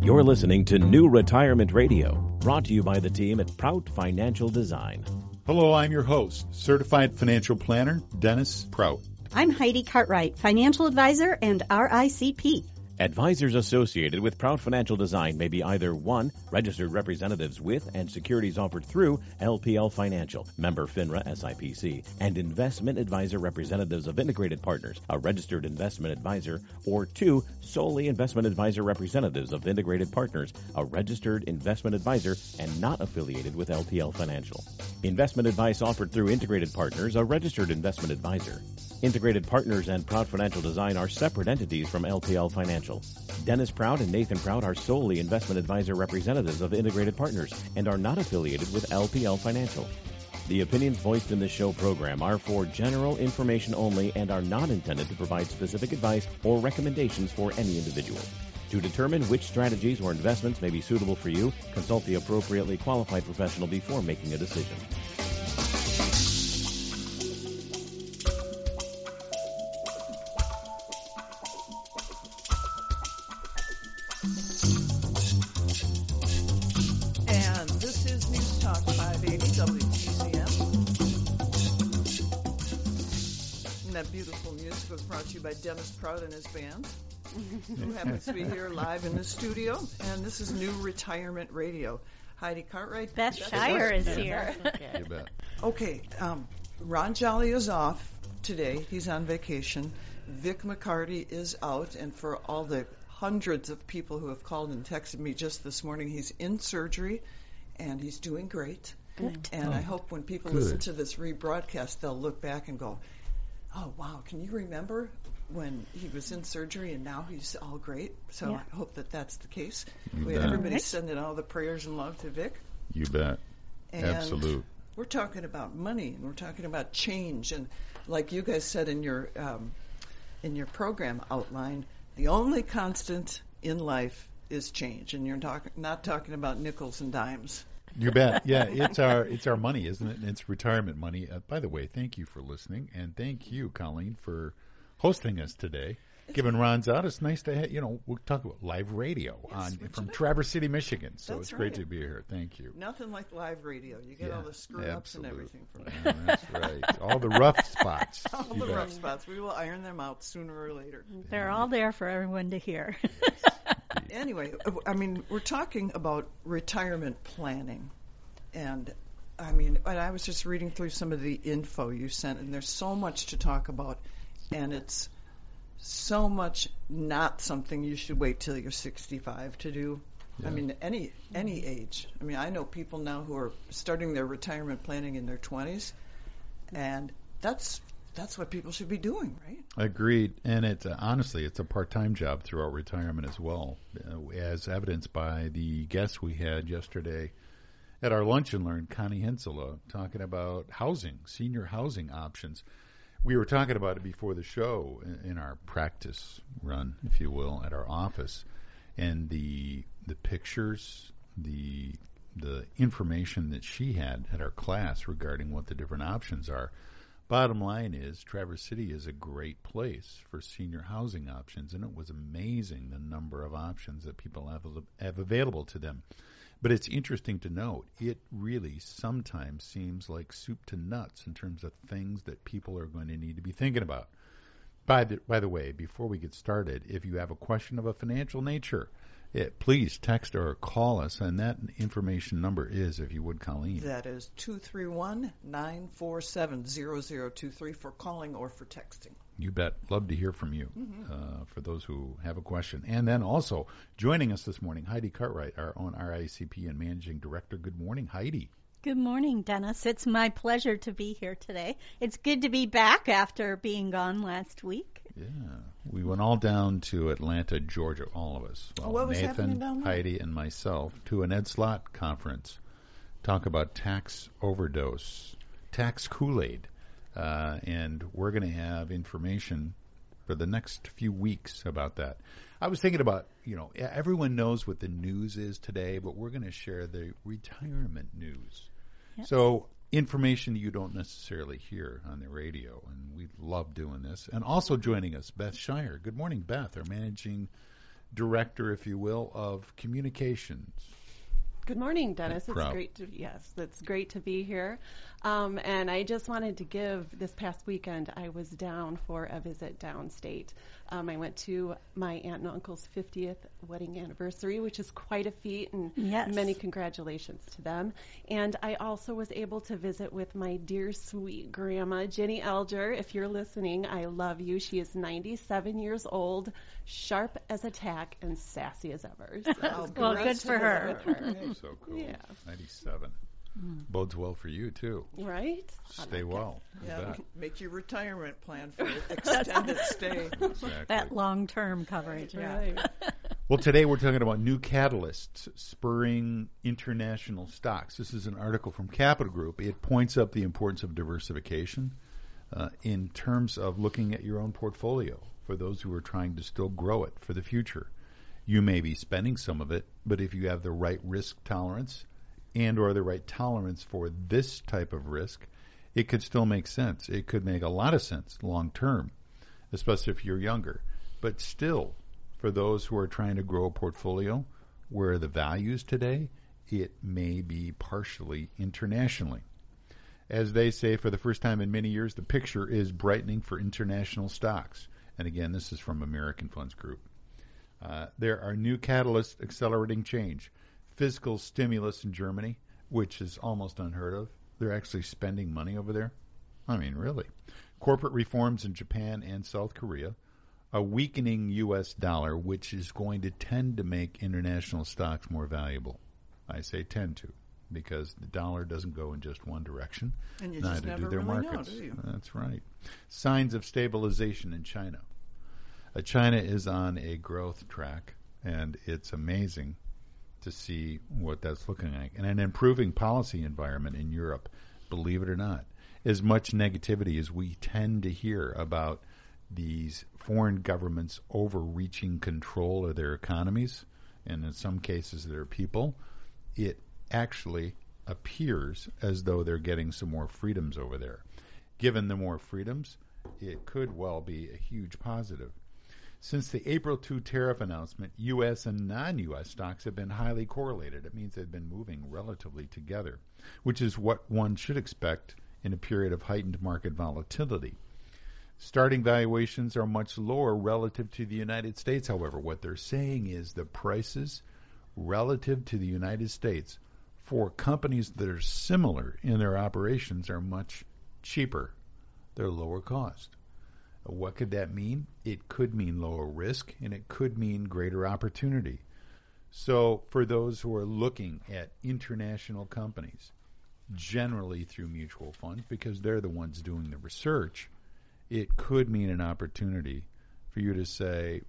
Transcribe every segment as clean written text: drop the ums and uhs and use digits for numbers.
You're listening to New Retirement Radio, brought to you by the team at Prout Financial Design. Hello, I'm your host, Certified Financial Planner, Dennis Prout. I'm Heidi Cartwright, Financial Advisor and RICP. Advisors associated with Prout Financial Design may be either 1. Registered representatives with and securities offered through LPL Financial, member FINRA SIPC, and investment advisor representatives of Integrated Partners, a registered investment advisor, or 2. Solely investment advisor representatives of Integrated Partners, a registered investment advisor and not affiliated with LPL Financial. Investment advice offered through Integrated Partners, a registered investment advisor. Integrated Partners and Prout Financial Design are separate entities from LPL Financial. Dennis Prout and Nathan Prout are solely investment advisor representatives of Integrated Partners and are not affiliated with LPL Financial. The opinions voiced in this show program are for general information only and are not intended to provide specific advice or recommendations for any individual. To determine which strategies or investments may be suitable for you, consult the appropriately qualified professional before making a decision. By Dennis Prout and his band, who happens to be here live in the studio. And this is New Retirement Radio. Heidi Cartwright. Beth Shire is here. You bet. Okay, Ron Jolly is off today. He's on vacation. Vic McCarty is out. And for all the hundreds of people who have called and texted me just this morning, he's in surgery, and he's doing great. Good. And I hope when people listen to this rebroadcast, they'll look back and go, oh, wow, can you remember when he was in surgery and now he's all great? So I hope that that's the case. Everybody's sending all the prayers and love to Vic. You bet. And absolute. We're talking about money, and we're talking about change. And like you guys said in your program outline, the only constant in life is change. And you're not talking about nickels and dimes. You bet. Yeah, it's our money, isn't it? It's retirement money. By the way, thank you for listening, and thank you, Colleen, for hosting us today. Given Ron's out, it's nice to have, we'll talk about live radio from Traverse City, Michigan. So it's great to be here. Thank you. Nothing like live radio. You get all the screw-ups and everything from it. Yeah, that's right. All the rough spots. All the rough spots. We will iron them out sooner or later. They're all there for everyone to hear. Anyway, I mean, we're talking about retirement planning. And, I was just reading through some of the info you sent, and there's so much to talk about. And it's so much not something you should wait till you're 65 to do. Yeah. I mean, any age. I mean, I know people now who are starting their retirement planning in their 20s, and that's what people should be doing, right? Agreed. And it's honestly, it's a part-time job throughout retirement as well, as evidenced by the guests we had yesterday at our Lunch and Learn, Connie Hensela, talking about housing, senior housing options. We were talking about it before the show in our practice run, if you will, at our office, and the pictures, the information that she had at our class regarding what the different options are. Bottom line is, Traverse City is a great place for senior housing options, and it was amazing the number of options that people have available to them. But it's interesting to note, it really sometimes seems like soup to nuts in terms of things that people are going to need to be thinking about. By the way, before we get started, if you have a question of a financial nature, please text or call us, and that information number is, if you would, Colleen. That is 231-947-0023 for calling or for texting. You bet. Love to hear from you for those who have a question. And then also joining us this morning, Heidi Cartwright, our own RICP and Managing Director. Good morning, Heidi. Good morning, Dennis. It's my pleasure to be here today. It's good to be back after being gone last week. Yeah. We went all down to Atlanta, Georgia, all of us. Well, what was happening Nathan, down there? Heidi, and myself to an Ed Slott conference. Talk about tax overdose, tax Kool-Aid. And we're going to have information for the next few weeks about that. I was thinking about, everyone knows what the news is today, but we're going to share the retirement news. Yep. So information you don't necessarily hear on the radio, and we love doing this. And also joining us, Beth Shire. Good morning, Beth, our Managing Director, if you will, of Communications. Good morning, Dennis. It's great to be here. And I just wanted to give, this past weekend, I was down for a visit downstate. I went to my aunt and uncle's 50th wedding anniversary, which is quite a feat, and many congratulations to them. And I also was able to visit with my dear, sweet grandma, Jenny Elger. If you're listening, I love you. She is 97 years old, sharp as a tack, and sassy as ever. So well, good for her. So cool. Yeah. 97. Bodes well for you, too. Right? Stay well. Yeah, make your retirement plan for extended stay. Exactly. That long-term coverage. Right. Well, today we're talking about new catalysts spurring international stocks. This is an article from Capital Group. It points up the importance of diversification in terms of looking at your own portfolio for those who are trying to still grow it for the future. You may be spending some of it, but if you have the right risk tolerance and or the right tolerance for this type of risk, it could still make sense. It could make a lot of sense long term, especially if you're younger. But still, for those who are trying to grow a portfolio where the values today, it may be partially internationally. As they say, for the first time in many years, the picture is brightening for international stocks. And again, this is from American Funds Group. There are new catalysts accelerating change. Fiscal stimulus in Germany, which is almost unheard of. They're actually spending money over there. I mean, really. Corporate reforms in Japan and South Korea. A weakening U.S. dollar, which is going to tend to make international stocks more valuable. I say tend to, because the dollar doesn't go in just one direction. And you just never really know, do you? That's right. Signs of stabilization in China. China is on a growth track, and it's amazing to see what that's looking like. And an improving policy environment in Europe, believe it or not. As much negativity as we tend to hear about these foreign governments overreaching control of their economies, and in some cases their people, it actually appears as though they're getting some more freedoms over there. Given the more freedoms, it could well be a huge positive. Since the April 2 tariff announcement, U.S. and non-U.S. stocks have been highly correlated. It means they've been moving relatively together, which is what one should expect in a period of heightened market volatility. Starting valuations are much lower relative to the United States, however. What they're saying is the prices relative to the United States for companies that are similar in their operations are much cheaper. They're lower cost. What could that mean? It could mean lower risk, and it could mean greater opportunity. So for those who are looking at international companies, generally through mutual funds, because they're the ones doing the research, it could mean an opportunity for you to say,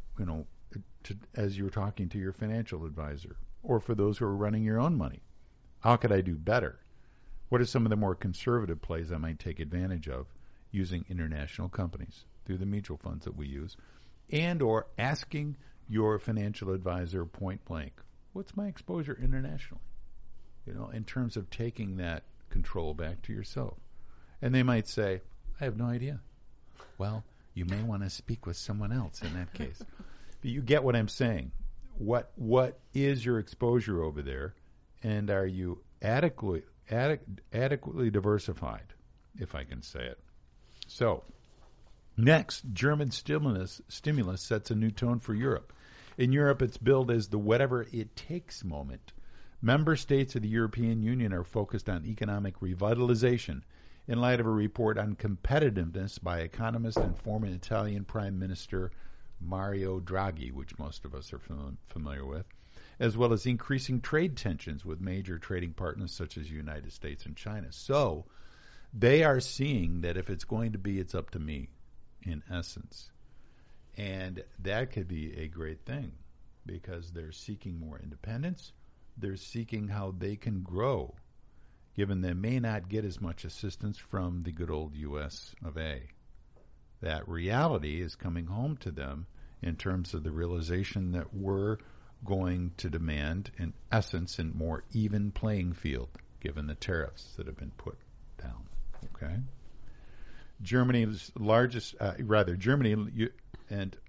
as you're talking to your financial advisor, or for those who are running your own money, how could I do better? What are some of the more conservative plays I might take advantage of using international companies through the mutual funds that we use, and or asking your financial advisor point blank, what's my exposure internationally? In terms of taking that control back to yourself. And they might say, I have no idea. Well, you may want to speak with someone else in that case. But you get what I'm saying. What is your exposure over there, and are you adequately diversified, if I can say it? So, next, German stimulus sets a new tone for Europe. In Europe, it's billed as the whatever it takes moment. Member states of the European Union are focused on economic revitalization in light of a report on competitiveness by economist and former Italian Prime Minister Mario Draghi, which most of us are familiar with, as well as increasing trade tensions with major trading partners such as the United States and China. So, they are seeing that if it's going to be, it's up to me, in essence. And that could be a great thing because they're seeking more independence. They're seeking how they can grow, given they may not get as much assistance from the good old U.S. of A. That reality is coming home to them in terms of the realization that we're going to demand, in essence, a more even playing field, given the tariffs that have been put down. Okay. Germany and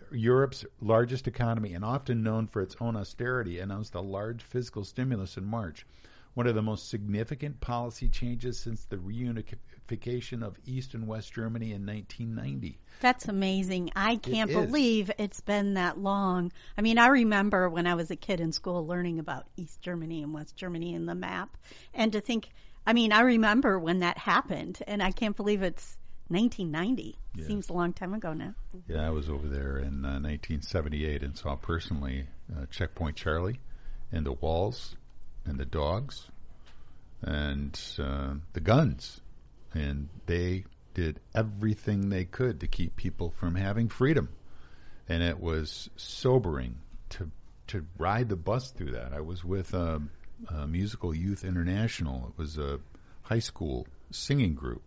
Europe's largest economy and often known for its own austerity, announced a large fiscal stimulus in March, one of the most significant policy changes since the reunification of East and West Germany in 1990. That's amazing. I can't is. believe it's been that long. I mean, I remember when I was a kid in school learning about East Germany and West Germany and the map. And to think, I mean, I remember when that happened, and I can't believe it's 1990. Yeah. Seems a long time ago now. Yeah, I was over there in 1978 and saw personally Checkpoint Charlie and the walls and the dogs and the guns. And they did everything they could to keep people from having freedom. And it was sobering to ride the bus through that. I was with Musical Youth International. It was a high school singing group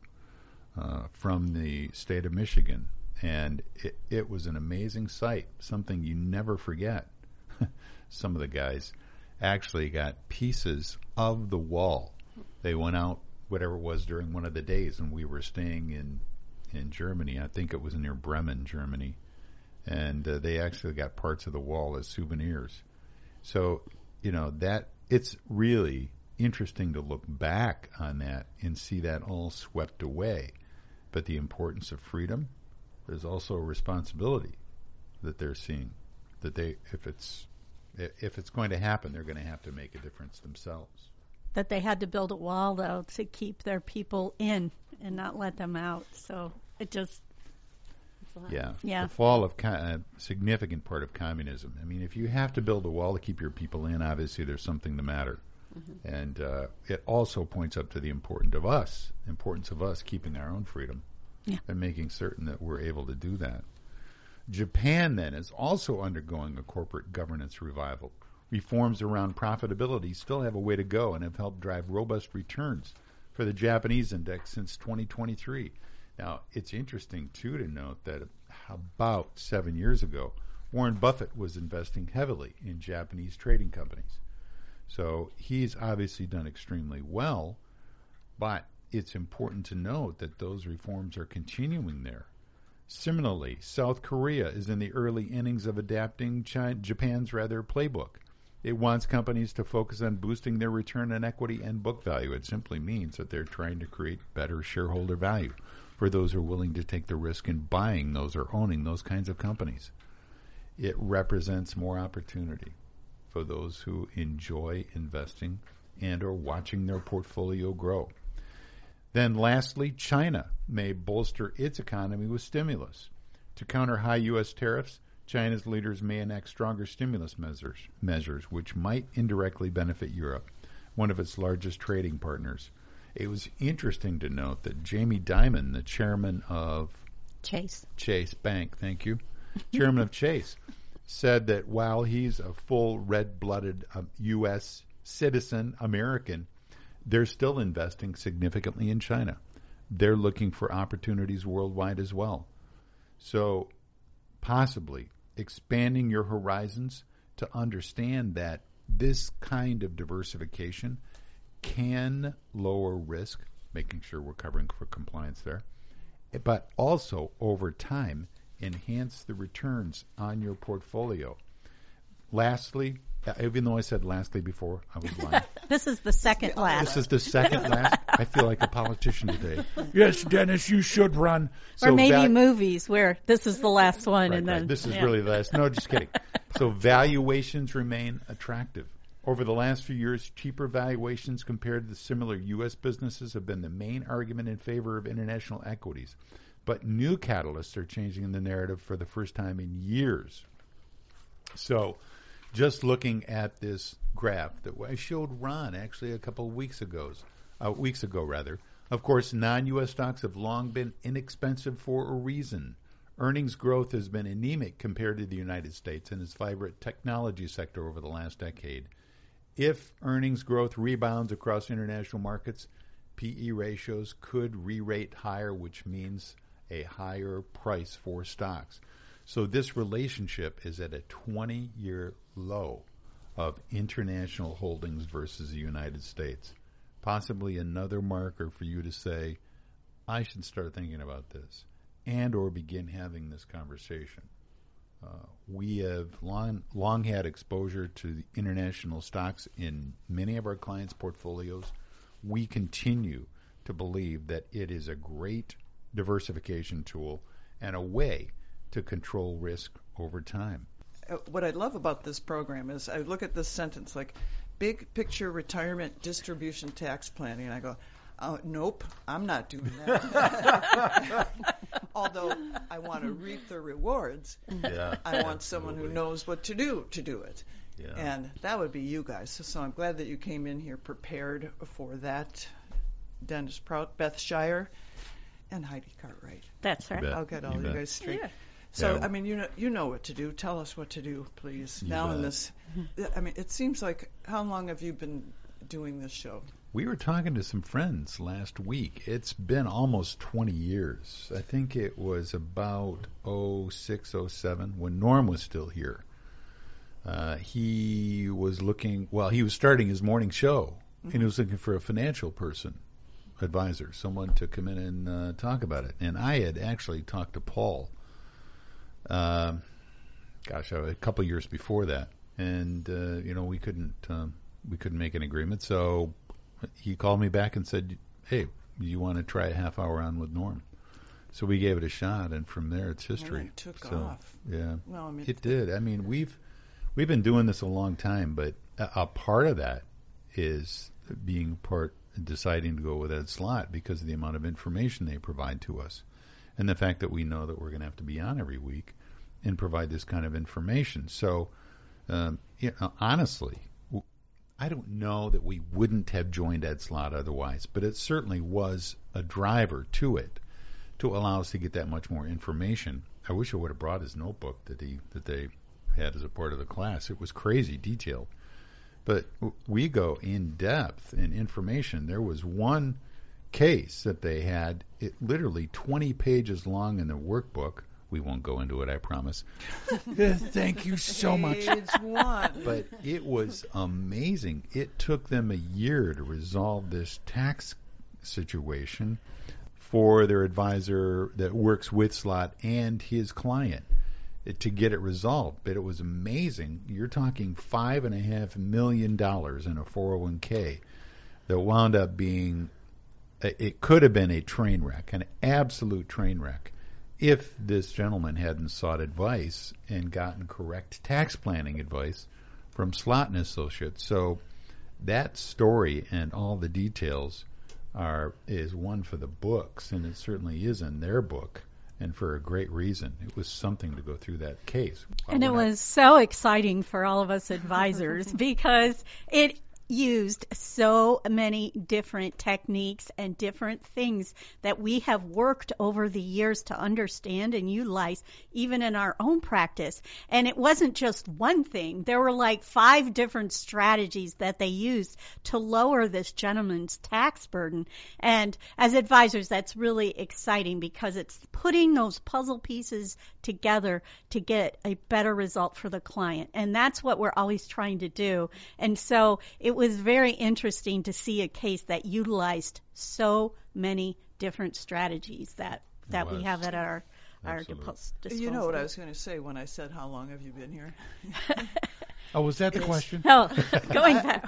from the state of Michigan. And it was an amazing sight, something you never forget. Some of the guys actually got pieces of the wall. They went out, whatever it was, during one of the days, and we were staying in Germany. I think it was near Bremen, Germany. And they actually got parts of the wall as souvenirs. So, that it's really interesting to look back on that and see that all swept away. But the importance of freedom, there's also a responsibility that they're seeing, that if it's going to happen, they're going to have to make a difference themselves. That they had to build a wall, though, to keep their people in and not let them out. So it just... Yeah. Yeah. The fall of a significant part of communism. I mean, if you have to build a wall to keep your people in, obviously there's something the matter. Mm-hmm. And it also points up to the importance of us keeping our own freedom and making certain that we're able to do that. Japan, then, is also undergoing a corporate governance revival. Reforms around profitability still have a way to go and have helped drive robust returns for the Japanese index since 2023. Now, it's interesting, too, to note that about 7 years ago, Warren Buffett was investing heavily in Japanese trading companies. So he's obviously done extremely well, but it's important to note that those reforms are continuing there. Similarly, South Korea is in the early innings of adapting Japan's playbook. It wants companies to focus on boosting their return on equity and book value. It simply means that they're trying to create better shareholder value for those who are willing to take the risk in buying those or owning those kinds of companies. It represents more opportunity for those who enjoy investing and or watching their portfolio grow. Then lastly, China may bolster its economy with stimulus. To counter high U.S. tariffs, China's leaders may enact stronger stimulus measures, which might indirectly benefit Europe, one of its largest trading partners. It was interesting to note that Jamie Dimon, the chairman of Chase Bank, thank you, chairman of Chase, said that while he's a full red-blooded U.S. citizen, American, they're still investing significantly in China. They're looking for opportunities worldwide as well. So possibly expanding your horizons to understand that this kind of diversification can lower risk, making sure we're covering for compliance there, but also over time enhance the returns on your portfolio. Lastly, even though I said lastly before, I was lying. This is the second last. This is the second last. I feel like a politician today. Yes, Dennis, you should run. Or so maybe movies where this is the last one. Right, and then right. This is really the last. No, just kidding. So valuations remain attractive. Over the last few years, cheaper valuations compared to similar U.S. businesses have been the main argument in favor of international equities. But new catalysts are changing the narrative for the first time in years. So just looking at this graph that I showed Ron actually a couple of weeks ago, of course, non-U.S. stocks have long been inexpensive for a reason. Earnings growth has been anemic compared to the United States and its vibrant technology sector over the last decade. If earnings growth rebounds across international markets, PE ratios could re-rate higher, which means a higher price for stocks. So this relationship is at a 20-year low of international holdings versus the United States. Possibly another marker for you to say, I should start thinking about this and or begin having this conversation. We have long had exposure to the international stocks in many of our clients' portfolios. We continue to believe that it is a great diversification tool and a way to control risk over time. What I love about this program is I look at this sentence like big picture retirement distribution tax planning, and I go, nope, I'm not doing that. Although I want to reap the rewards, I want someone who knows what to do it. Yeah. And that would be you guys. So I'm glad that you came in here prepared for that. Dennis Prout, Beth Shire, and Heidi Cartwright. That's right. I'll get all you guys straight. Yeah. So, I mean, you know what to do. Tell us what to do, please. Now in this, I mean, it seems like, how long have you been doing this show? We were talking to some friends last week. It's been almost 20 years. I think it was about 06, 07 when Norm was still here. He was starting his morning show, and he was looking for a financial person, advisor, someone to come in and talk about it. And I had actually talked to Paul, a couple of years before that, and we couldn't make an agreement. So he called me back and said, "Hey, you want to try a half hour on with Norm?" So we gave it a shot, and from there it's history. And it took off. Yeah, well, I mean, it did. I mean, we've been doing this a long time, but a part of that is deciding to go with Ed Slott because of the amount of information they provide to us, and the fact that we know that we're going to have to be on every week and provide this kind of information. So, honestly, I don't know that we wouldn't have joined Ed Slott otherwise, but it certainly was a driver to it to allow us to get that much more information. I wish I would have brought his notebook that they had as a part of the class. It was crazy detailed. But we go in depth in information. There was one case that they had, it literally 20 pages long in the workbook. We won't go into it, I promise. Thank you so much. Page 1. But it was amazing. It took them a year to resolve this tax situation for their advisor that works with Slott and his client to get it resolved. But it was amazing. You're talking $5.5 million in a 401k that wound up being, it could have been a train wreck, an absolute train wreck, if this gentleman hadn't sought advice and gotten correct tax planning advice from Slott and Associates. So that story and all the details is one for the books, and it certainly is in their book, and for a great reason. It was something to go through that case. And it was so exciting for all of us advisors because it used so many different techniques and different things that we have worked over the years to understand and utilize even in our own practice. And it wasn't just one thing. There were like 5 different strategies that they used to lower this gentleman's tax burden. And as advisors, that's really exciting because it's putting those puzzle pieces together to get a better result for the client. And that's what we're always trying to do. And so it was very interesting to see a case that utilized so many different strategies that we have at our disposal. You know what I was going to say when I said, how long have you been here? Oh, was that the question? No, going back.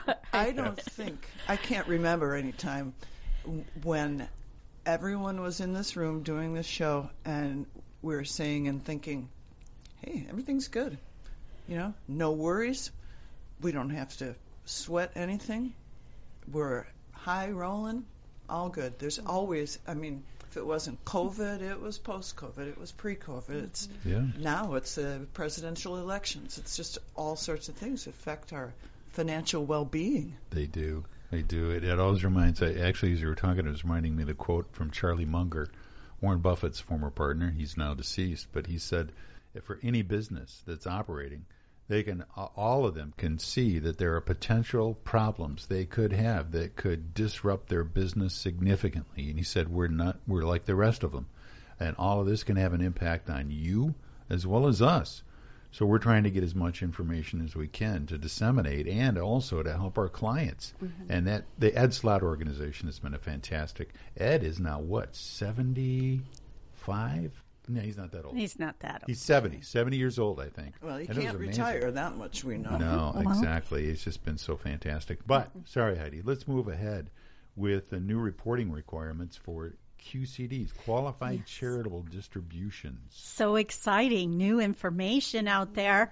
I can't remember any time when everyone was in this room doing this show and we were saying and thinking, hey, everything's good. No worries. We don't have to sweat anything. We're high rolling, all good. There's always, if it wasn't COVID, it was post-COVID, it was pre-COVID. Now it's presidential elections. It's just all sorts of things affect our financial well-being. They do. It always reminds, actually, as you were talking, it was reminding me of the quote from Charlie Munger, Warren Buffett's former partner. He's now deceased, but he said, if for any business that's operating, all of them can see that there are potential problems they could have that could disrupt their business significantly. And he said, we're like the rest of them. And all of this can have an impact on you as well as us. So we're trying to get as much information as we can to disseminate and also to help our clients. Mm-hmm. And that the Ed Slott organization has been a fantastic. Ed is now, 75? No, he's not that old. He's not that old. He's 70 years old, I think. Well, he And it was can't amazing. retire that much, we know. No, Well. exactly. It's just been so fantastic. But, sorry, Heidi, let's move ahead with the new reporting requirements for QCDs, Qualified Charitable Distributions. So exciting, new information out there.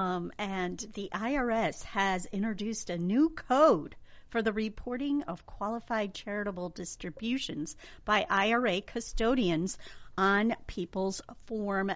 And the IRS has introduced a new code for the reporting of qualified charitable distributions by IRA custodians on People's Form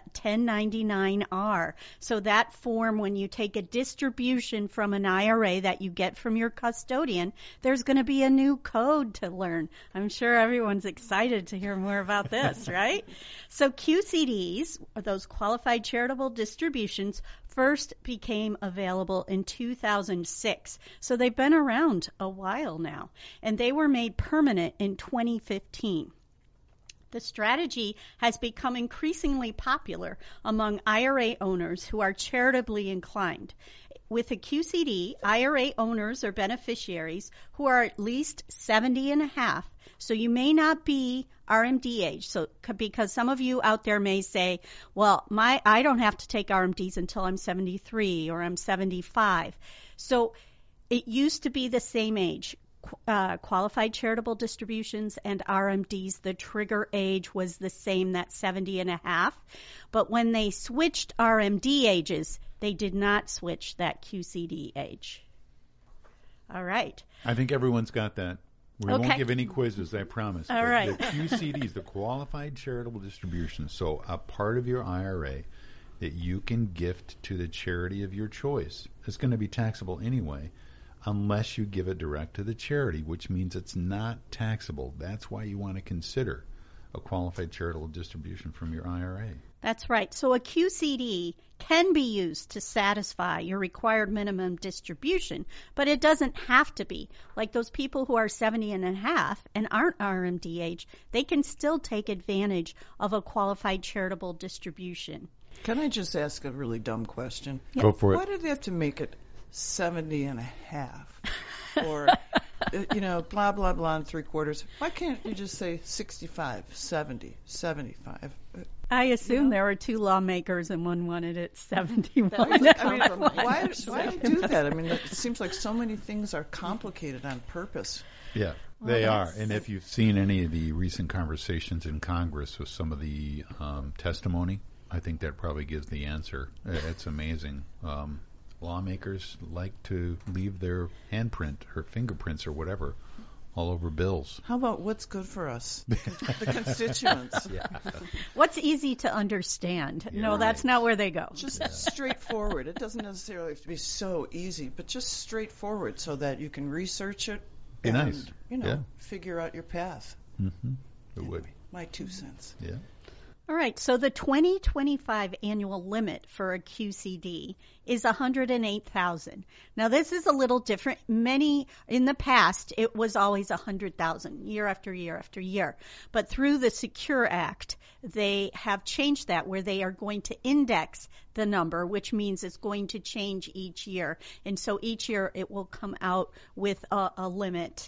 1099-R. So that form, when you take a distribution from an IRA that you get from your custodian, there's going to be a new code to learn. I'm sure everyone's excited to hear more about this, right? So QCDs, or those qualified charitable distributions, first became available in 2006. So they've been around a while now, and they were made permanent in 2015. The strategy has become increasingly popular among IRA owners who are charitably inclined. With a QCD, IRA owners or beneficiaries who are at least 70 and a half, so you may not be RMD age. So because some of you out there may say, well, I don't have to take RMDs until I'm 73 or I'm 75. So it used to be the same age. Qualified charitable distributions and RMDs, the trigger age was the same, that 70 and a half. But when they switched RMD ages, they did not switch that QCD age. All right. I think everyone's got that. We Okay. won't give any quizzes, I promise. All But right. The QCDs, the Qualified Charitable Distributions, so a part of your IRA that you can gift to the charity of your choice. It's going to be taxable anyway, unless you give it direct to the charity, which means it's not taxable. That's why you want to consider a qualified charitable distribution from your IRA. That's right. So a QCD can be used to satisfy your required minimum distribution, but it doesn't have to be. Like those people who are 70 and a half and aren't RMD age, they can still take advantage of a qualified charitable distribution. Can I just ask a really dumb question? Go for Why it. do they have to make it 70 and a half? Or, blah, blah, blah, and 3/4. Why can't you just say 65, 70, 75? I assume there were two lawmakers and one wanted it 71. I mean, why do that? I mean, it seems like so many things are complicated on purpose. Yeah, they are. And if you've seen any of the recent conversations in Congress with some of the testimony, I think that probably gives the answer. It's amazing. Lawmakers like to leave their handprint or fingerprints or whatever all over bills. How about what's good for us, the constituents? Yeah. What's easy to understand? Yeah, No, that's right. not where they go. Just straightforward. It doesn't necessarily have to be so easy, but just straightforward so that you can research it Be and, nice. Yeah. figure out your path. Mm-hmm. It would. My 2 cents. Yeah. All right, so the 2025 annual limit for a QCD is $108,000. Now, this is a little different. In the past, it was always $100,000 year after year after year. But through the Secure Act, they have changed that where they are going to index the number, which means it's going to change each year. And so each year it will come out with a limit.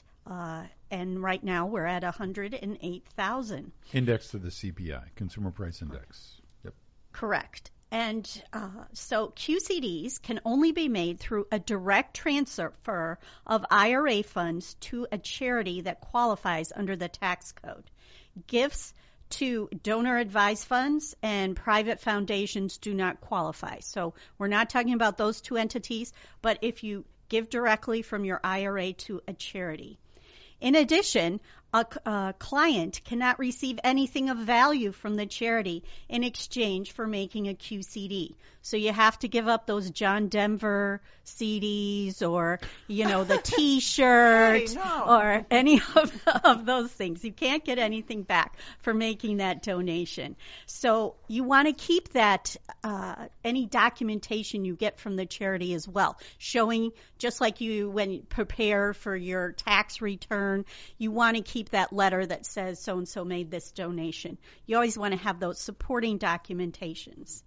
And right now we're at 108,000. Index to the CPI, Consumer Price Index. Yep. Correct. And so QCDs can only be made through a direct transfer of IRA funds to a charity that qualifies under the tax code. Gifts to donor-advised funds and private foundations do not qualify. So we're not talking about those two entities, but if you give directly from your IRA to a charity. In addition, a client cannot receive anything of value from the charity in exchange for making a QCD. So you have to give up those John Denver CDs or, the T-shirt Hey, no. or any of those things. You can't get anything back for making that donation. So you want to keep that, any documentation you get from the charity as well, showing just like when you prepare for your tax return, you want to keep that letter that says so-and-so made this donation. You always want to have those supporting documentations.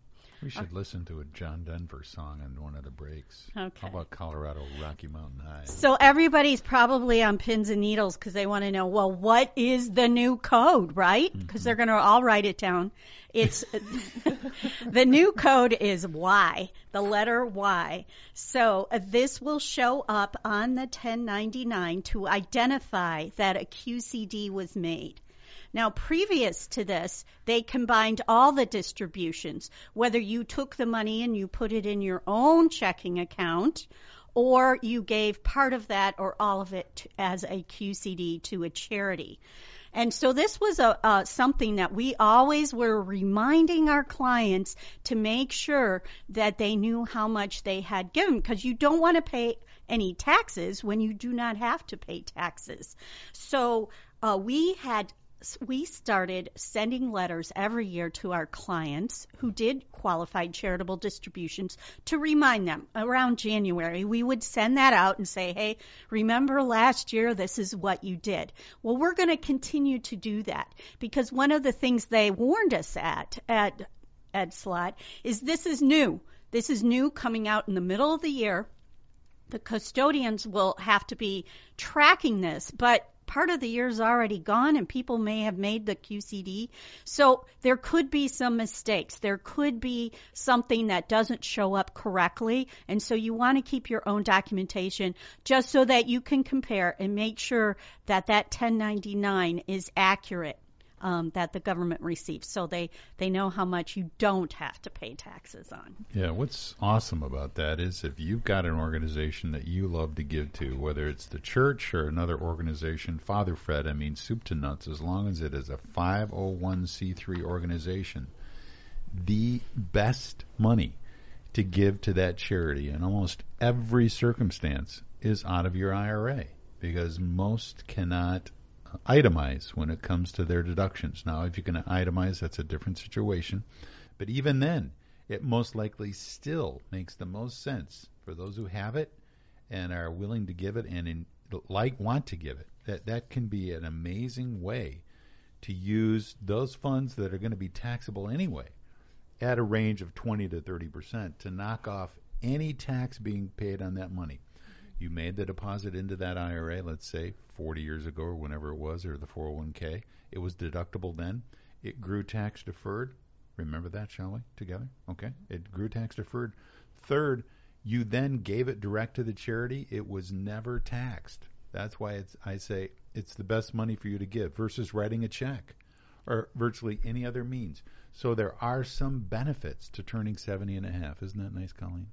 We should listen to a John Denver song on one of the breaks. Okay. How about Colorado Rocky Mountain High? So everybody's probably on pins and needles because they want to know, well, what is the new code, right? Because they're going to all write it down. It's the new code is Y, the letter Y. So this will show up on the 1099 to identify that a QCD was made. Now, previous to this, they combined all the distributions, whether you took the money and you put it in your own checking account, or you gave part of that or all of it as a QCD to a charity. And so this was something that we always were reminding our clients to make sure that they knew how much they had given, because you don't want to pay any taxes when you do not have to pay taxes. So we started sending letters every year to our clients who did qualified charitable distributions to remind them. Around January, we would send that out and say, hey, remember last year, this is what you did. Well, we're going to continue to do that because one of the things they warned us at Ed Slott is this is new. This is new coming out in the middle of the year. The custodians will have to be tracking this, but part of the year is already gone and people may have made the QCD. So there could be some mistakes. There could be something that doesn't show up correctly. And so you want to keep your own documentation just so that you can compare and make sure that that 1099 is accurate, that the government receives. So they know how much you don't have to pay taxes on. Yeah, what's awesome about that is if you've got an organization that you love to give to, whether it's the church or another organization, Father Fred, I mean soup to nuts, as long as it is a 501c3 organization, the best money to give to that charity in almost every circumstance is out of your IRA, because most cannot itemize when it comes to their deductions. Now, if you can itemize, that's a different situation. But even then, it most likely still makes the most sense for those who have it and are willing to give it and want to give it. That can be an amazing way to use those funds that are going to be taxable anyway at a range of 20 to 30% to knock off any tax being paid on that money. You made the deposit into that IRA, let's say 40 years ago or whenever it was, or the 401k. It was deductible then. It grew tax deferred. Remember that, shall we, together? Okay. It grew tax deferred. Third, you then gave it direct to the charity. It was never taxed. That's why I say it's the best money for you to give versus writing a check or virtually any other means. So there are some benefits to turning 70 and a half. Isn't that nice, Colleen?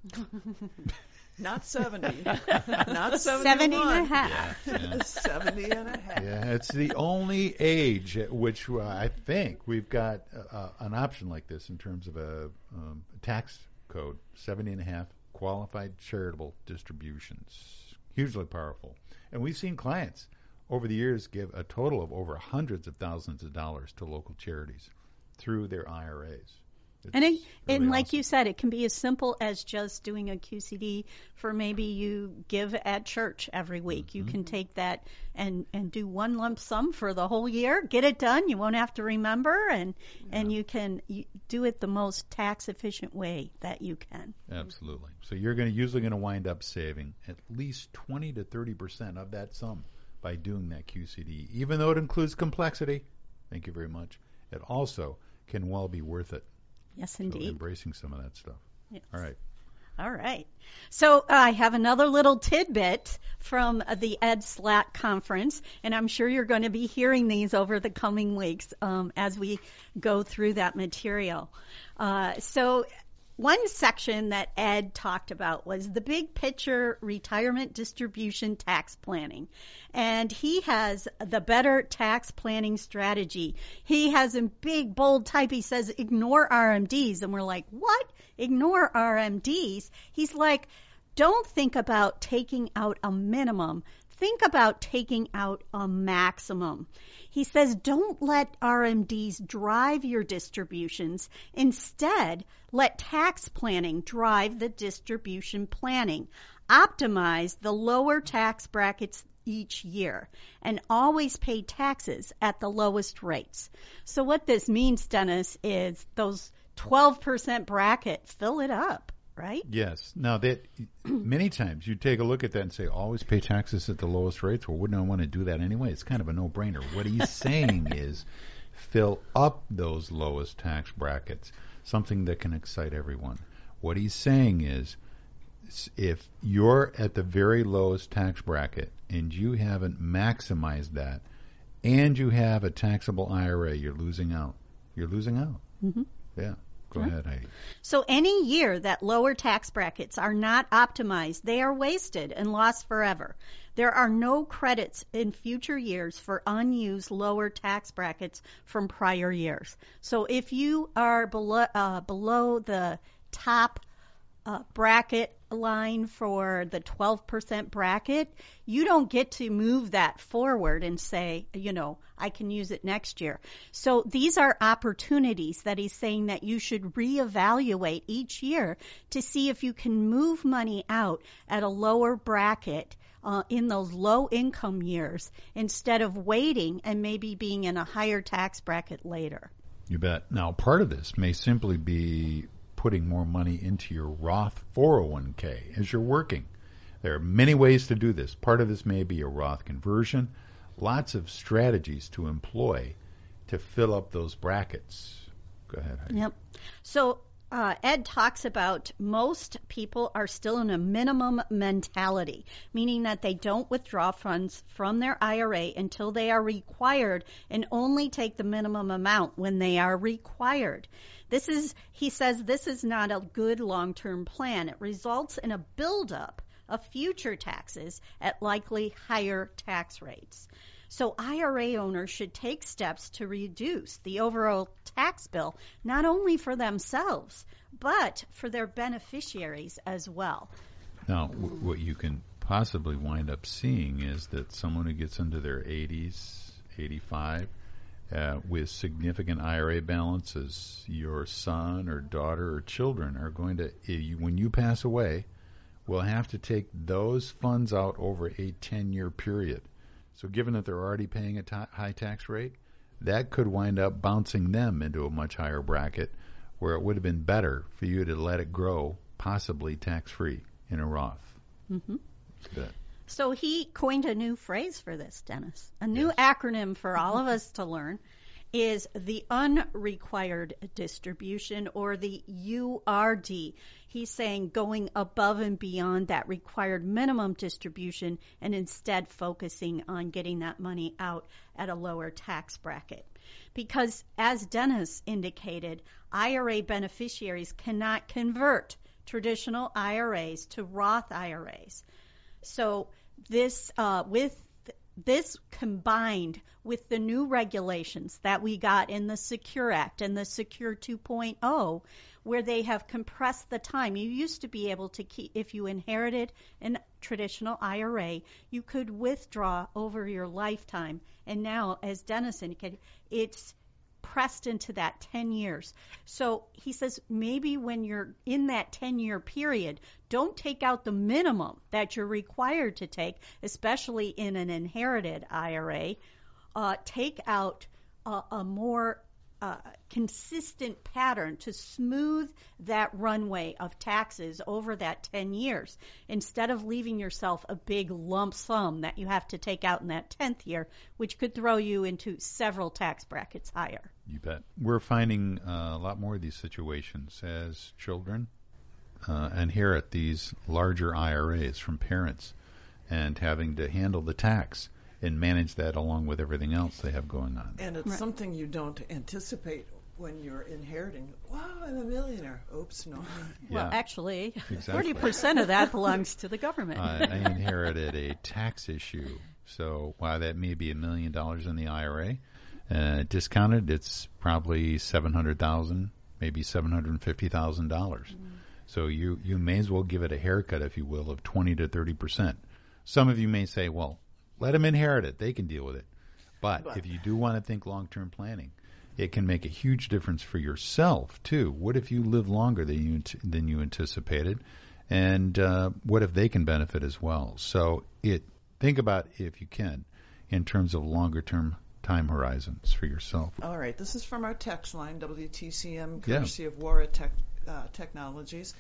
Not 70. Not 71. 70 and a half. Yeah. 70 and a half. Yeah, it's the only age at which I think we've got an option like this in terms of a tax code, 70 and a half, qualified charitable distributions. Hugely powerful. And we've seen clients over the years give a total of over hundreds of thousands of dollars to local charities through their IRAs. And like you said, it can be as simple as just doing a QCD for maybe you give at church every week. Mm-hmm. You can take that and do one lump sum for the whole year, get it done. You won't have to remember, and you can do it the most tax efficient way that you can. Absolutely. So you're usually going to wind up saving at least 20 to 30% of that sum by doing that QCD, even though it includes complexity. Thank you very much. It also can well be worth it. Yes, indeed. So embracing some of that stuff. Yes. All right. So I have another little tidbit from the Ed Slott conference, and I'm sure you're going to be hearing these over the coming weeks as we go through that material. So one section that Ed talked about was the big picture retirement distribution tax planning. And he has the better tax planning strategy. He has in big, bold type, he says, ignore RMDs. And we're like, what? Ignore RMDs? He's like, don't think about taking out a minimum. Think about taking out a maximum. He says, don't let RMDs drive your distributions. Instead, let tax planning drive the distribution planning. Optimize the lower tax brackets each year and always pay taxes at the lowest rates. So what this means, Dennis, is those 12% bracket, fill it up, right? Yes. Now, that many times you take a look at that and say, always pay taxes at the lowest rates. Well, wouldn't I want to do that anyway? It's kind of a no-brainer. What he's saying is fill up those lowest tax brackets, something that can excite everyone. What he's saying is if you're at the very lowest tax bracket and you haven't maximized that and you have a taxable IRA, you're losing out. You're losing out. Mm-hmm. Yeah. Go ahead, Heidi. So any year that lower tax brackets are not optimized, they are wasted and lost forever. There are no credits in future years for unused lower tax brackets from prior years. So if you are below the top bracket line for the 12% bracket, you don't get to move that forward and say, I can use it next year. So these are opportunities that he's saying that you should reevaluate each year to see if you can move money out at a lower bracket in those low income years instead of waiting and maybe being in a higher tax bracket later. You bet. Now, part of this may simply be putting more money into your Roth 401k as you're working. There are many ways to do this. Part of this may be a Roth conversion. Lots of strategies to employ to fill up those brackets. Go ahead, Heidi. Yep. So Ed talks about most people are still in a minimum mentality, meaning that they don't withdraw funds from their IRA until they are required and only take the minimum amount when they are required. He says this is not a good long-term plan. It results in a buildup of future taxes at likely higher tax rates. So IRA owners should take steps to reduce the overall tax bill, not only for themselves, but for their beneficiaries as well. Now, what you can possibly wind up seeing is that someone who gets into their 80s, 85, with significant IRA balances, your son or daughter or children are going to, when you pass away, will have to take those funds out over a 10-year period. So given that they're already paying a high tax rate, that could wind up bouncing them into a much higher bracket where it would have been better for you to let it grow, possibly tax-free in a Roth. Mm-hmm. Good. So he coined a new phrase for this, Dennis. A new acronym for all of us to learn is the unrequired distribution, or the URD. He's saying going above and beyond that required minimum distribution and instead focusing on getting that money out at a lower tax bracket. Because as Dennis indicated, IRA beneficiaries cannot convert traditional IRAs to Roth IRAs. So this combined with the new regulations that we got in the Secure Act and the Secure 2.0, where they have compressed the time. You used to be able to keep, if you inherited a traditional IRA, you could withdraw over your lifetime. And now, as Dennis indicated, it's pressed into that 10 years. So he says maybe when you're in that 10-year period, don't take out the minimum that you're required to take, especially in an inherited IRA. Take out a more consistent pattern to smooth that runway of taxes over that 10 years instead of leaving yourself a big lump sum that you have to take out in that 10th year, which could throw you into several tax brackets higher. You bet. We're finding a lot more of these situations as children inherit these larger IRAs from parents and having to handle the tax and manage that along with everything else they have going on. And it's something you don't anticipate when you're inheriting. Wow, I'm a millionaire. Oops, no. Well, actually, exactly. 40% of that belongs to the government. I inherited a tax issue. So while that may be $1 million in the IRA, discounted, it's probably $700,000, maybe $750,000. So you may as well give it a haircut, if you will, of 20 to 30%. Some of you may say, well, let them inherit it. They can deal with it. But if you do want to think long-term planning, it can make a huge difference for yourself, too. What if you live longer than you anticipated? And what if they can benefit as well? So think about, if you can, in terms of longer-term time horizons for yourself. All right. This is from our text line, WTCM, Yeah. courtesy of Wara Technologies,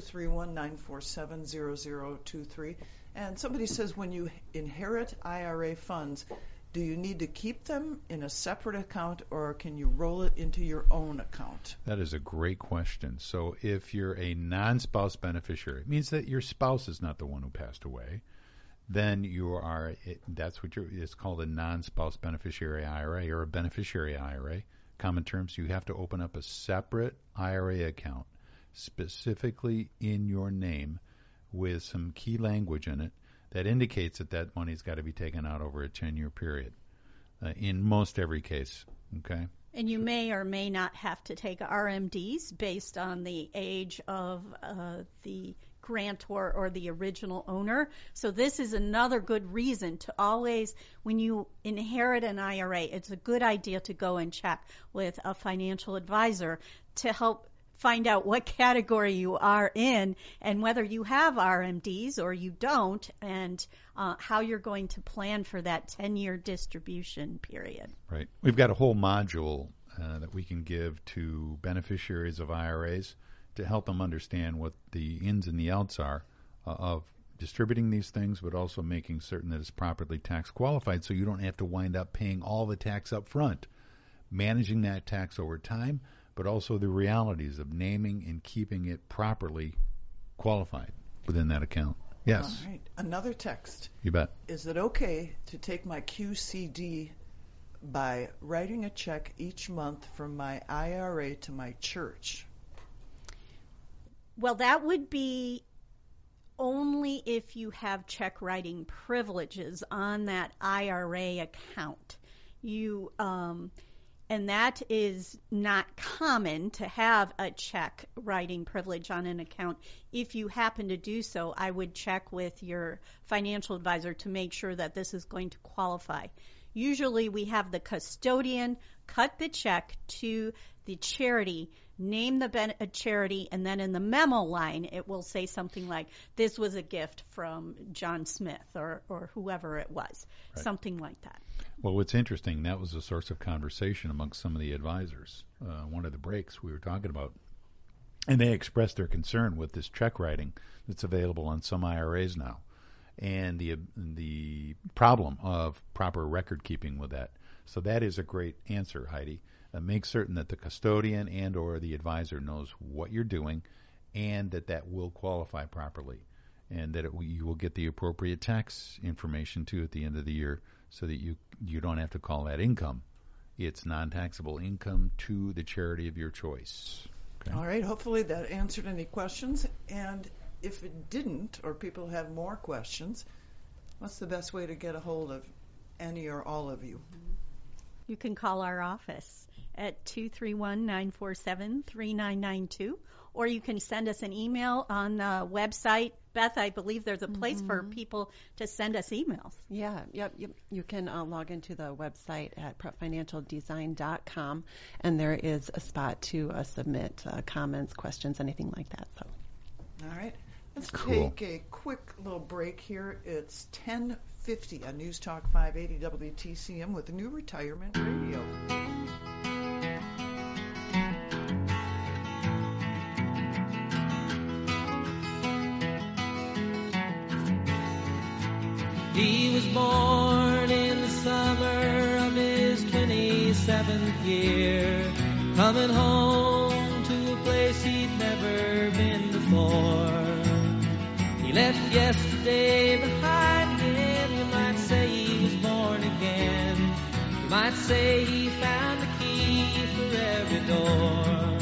231-947-0023. And somebody says, when you inherit IRA funds, do you need to keep them in a separate account, or can you roll it into your own account? That is a great question. So if you're a non-spouse beneficiary, it means that your spouse is not the one who passed away. Then it's called a non-spouse beneficiary IRA or a beneficiary IRA. Common terms, you have to open up a separate IRA account specifically in your name with some key language in it that indicates that money's got to be taken out over a 10-year period in most every case. Okay. And you may or may not have to take RMDs based on the age of the grantor or the original owner. So this is another good reason to always, when you inherit an IRA, it's a good idea to go and check with a financial advisor to help find out what category you are in and whether you have RMDs or you don't, and how you're going to plan for that 10-year distribution period. Right. We've got a whole module that we can give to beneficiaries of IRAs to help them understand what the ins and the outs are of distributing these things, but also making certain that it's properly tax qualified so you don't have to wind up paying all the tax up front, managing that tax over time, but also the realities of naming and keeping it properly qualified within that account. Yes. All right. Another text. You bet. Is it okay to take my QCD by writing a check each month from my IRA to my church? Well, that would be only if you have check writing privileges on that IRA account. And that is not common to have a check writing privilege on an account. If you happen to do so, I would check with your financial advisor to make sure that this is going to qualify. Usually we have the custodian cut the check to the charity, name the charity, and then in the memo line it will say something like, this was a gift from John Smith or whoever it was, right. Something like that. Well, what's interesting, that was a source of conversation amongst some of the advisors. One of the breaks we were talking about, and they expressed their concern with this check writing that's available on some IRAs now, and the problem of proper record keeping with that. So that is a great answer, Heidi. Make certain that the custodian and or the advisor knows what you're doing, and that will qualify properly, and that you will get the appropriate tax information too at the end of the year, so that you don't have to call that income. It's non-taxable income to the charity of your choice. Okay? All right. Hopefully that answered any questions. And if it didn't, or people have more questions, what's the best way to get a hold of any or all of you? You can call our office at 231-947-3992, or you can send us an email on the website. Beth, I believe there's a place for people to send us emails. Yeah, yep. You can log into the website at prepfinancialdesign.com, and there is a spot to submit comments, questions, anything like that. So, all right. Let's cool. Take a quick little break here. It's 10:50 on News Talk 580 WTCM with the new Retirement Radio. He was born in the summer of his 27th year, coming home to a place he'd never been before. He left yesterday behind him. You might say he was born again. You might say he found the key for every door.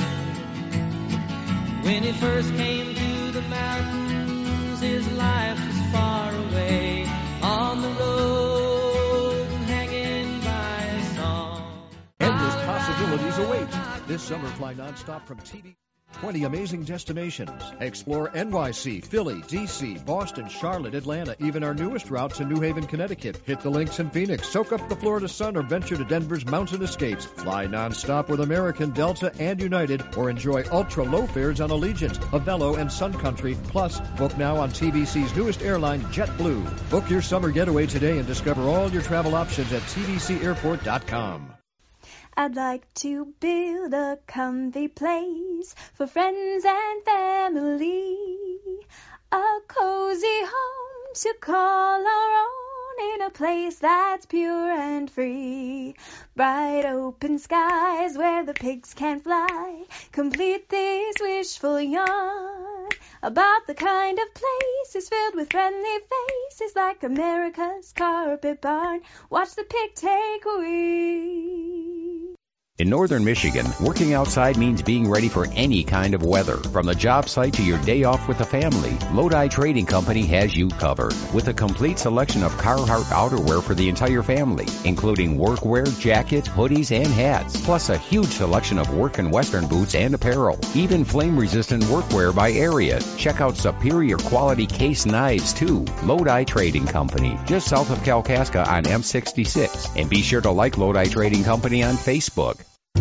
When he first came to the mountains, his life was far away, on the road, hanging by a song. Endless possibilities await. This summer, fly nonstop from TV. 20 amazing destinations. Explore NYC, Philly, D.C., Boston, Charlotte, Atlanta, even our newest route to New Haven, Connecticut. Hit the links in Phoenix, soak up the Florida sun, or venture to Denver's Mountain Escapes. Fly nonstop with American, Delta, and United, or enjoy ultra-low fares on Allegiant, Avelo, and Sun Country. Plus, book now on TBC's newest airline, JetBlue. Book your summer getaway today and discover all your travel options at tbcairport.com. I'd like to build a comfy place for friends and family, a cozy home to call our own, in a place that's pure and free. Bright open skies where the pigs can fly, complete this wishful yarn about the kind of places filled with friendly faces, like America's carpet barn. Watch the pig take wing. In northern Michigan, working outside means being ready for any kind of weather. From the job site to your day off with the family, Lodi Trading Company has you covered. With a complete selection of Carhartt outerwear for the entire family, including workwear, jackets, hoodies, and hats, plus a huge selection of work and western boots and apparel. Even flame-resistant workwear by area. Check out superior quality case knives, too. Lodi Trading Company, just south of Kalkaska on M66. And be sure to like Lodi Trading Company on Facebook.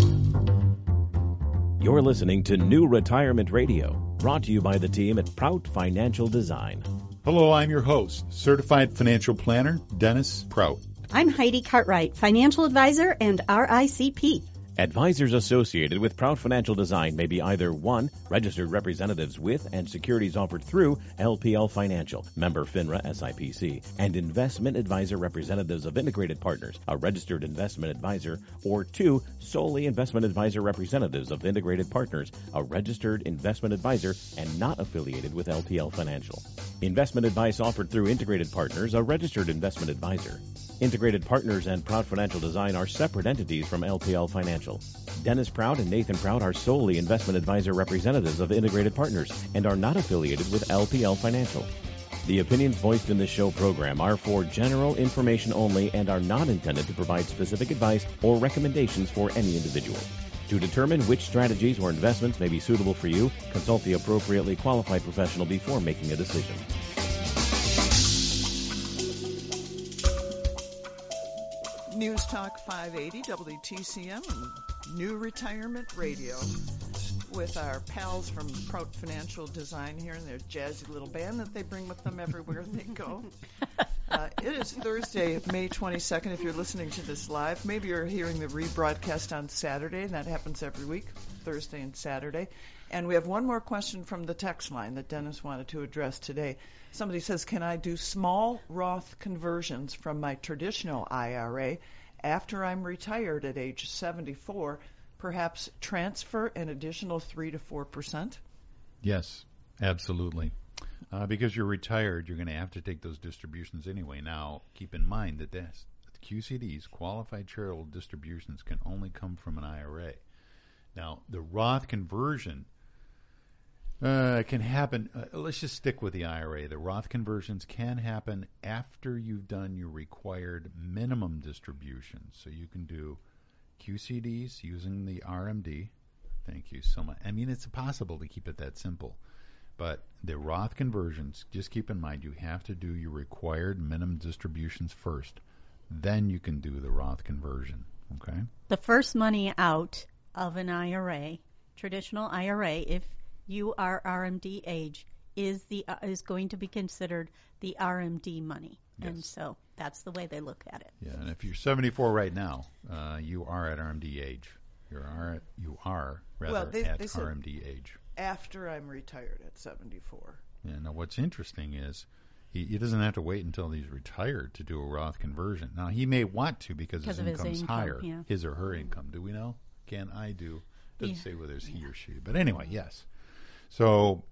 You're listening to New Retirement Radio, brought to you by the team at Prout Financial Design. Hello, I'm your host, Certified Financial Planner, Dennis Prout. I'm Heidi Cartwright, financial advisor and RICP. Advisors associated with Prout Financial Design may be either 1. Registered representatives with and securities offered through LPL Financial, member FINRA SIPC, and investment advisor representatives of Integrated Partners, a registered investment advisor, or 2. Solely investment advisor representatives of Integrated Partners, a registered investment advisor and not affiliated with LPL Financial. Investment advice offered through Integrated Partners, a registered investment advisor. Integrated Partners and Prout Financial Design are separate entities from LPL Financial. Dennis Prout and Nathan Prout are solely investment advisor representatives of Integrated Partners and are not affiliated with LPL Financial. The opinions voiced in this show program are for general information only and are not intended to provide specific advice or recommendations for any individual. To determine which strategies or investments may be suitable for you, consult the appropriately qualified professional before making a decision. News Talk 580 WTCM and New Retirement Radio with our pals from Prout Financial Design here and their jazzy little band that they bring with them everywhere they go. It is Thursday, May 22nd. If you're listening to this live, maybe you're hearing the rebroadcast on Saturday, and that happens every week, Thursday and Saturday. And we have one more question from the text line that Dennis wanted to address today. Somebody says, can I do small Roth conversions from my traditional IRA after I'm retired at age 74, perhaps transfer an additional 3 to 4%? Yes, absolutely. Because you're retired, you're going to have to take those distributions anyway. Now, keep in mind that QCDs, qualified charitable distributions, can only come from an IRA. Now, the Roth conversion can happen. Let's just stick with the IRA. The Roth conversions can happen after you've done your required minimum distributions. So you can do QCDs using the RMD. Thank you so much. I mean, it's possible to keep it that simple. But the Roth conversions, just keep in mind, you have to do your required minimum distributions first. Then you can do the Roth conversion. Okay? The first money out of an IRA, traditional IRA, if you are RMD age, is going to be considered the RMD money. Yes. And so that's the way they look at it. Yeah, and if you're 74 right now, you are at RMD age. You are at RMD age. After I'm retired at 74. Yeah, now what's interesting is he doesn't have to wait until he's retired to do a Roth conversion. Now, he may want to because his income's higher, yeah. His or her income. Do we know? Can I do? Doesn't say whether it's he or she. But anyway, yes. So,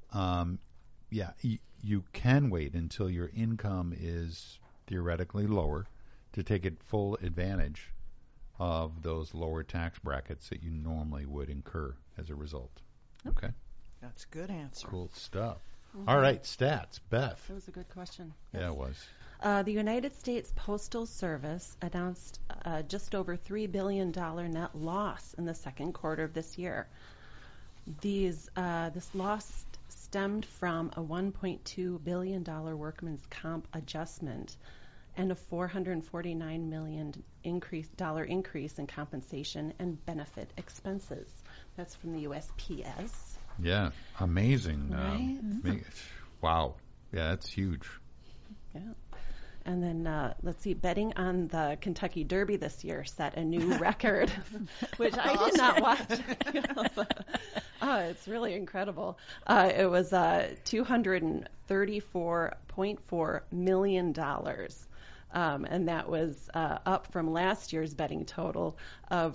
you can wait until your income is theoretically lower to take full advantage of those lower tax brackets that you normally would incur as a result. Okay? That's a good answer. Cool stuff. Mm-hmm. All right, stats. Beth. That was a good question. Yes. Yeah, it was. The United States Postal Service announced just over $3 billion net loss in the second quarter of this year. This loss stemmed from a $1.2 billion workman's comp adjustment and a $449 million increase in compensation and benefit expenses. That's from the USPS. Yeah, amazing. Right? Wow. Yeah, that's huge. Yeah. And then, let's see, betting on the Kentucky Derby this year set a new record, which I did not watch. It's really incredible. It was $234.4 million. And that was up from last year's betting total of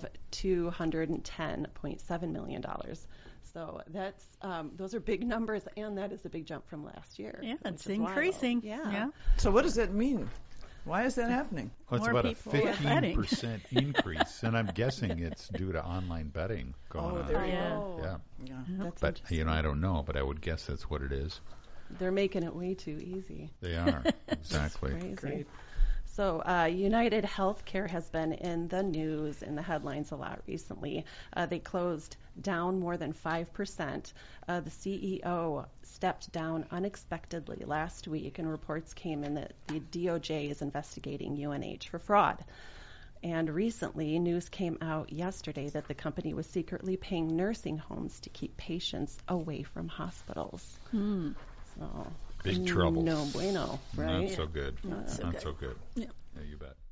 $210.7 million. So that's those are big numbers, and that is a big jump from last year. Yeah, it's increasing. Yeah. So what does that mean? Why is that happening? Well, it's More about a people are betting. 15% increase, and I'm guessing it's due to online betting going on. There you go. Yeah. That's But, interesting. I don't know, but I would guess that's what it is. They're making it way too easy. They are. Exactly. Crazy. Great. So United Healthcare has been in the news, in the headlines a lot recently. They closed down more than 5%. The CEO stepped down unexpectedly last week, and reports came in that the DOJ is investigating UNH for fraud. And recently, news came out yesterday that the company was secretly paying nursing homes to keep patients away from hospitals. So, Big trouble. No bueno, right? Not so good. Not so Not good. so good. Yeah. Yeah, you bet.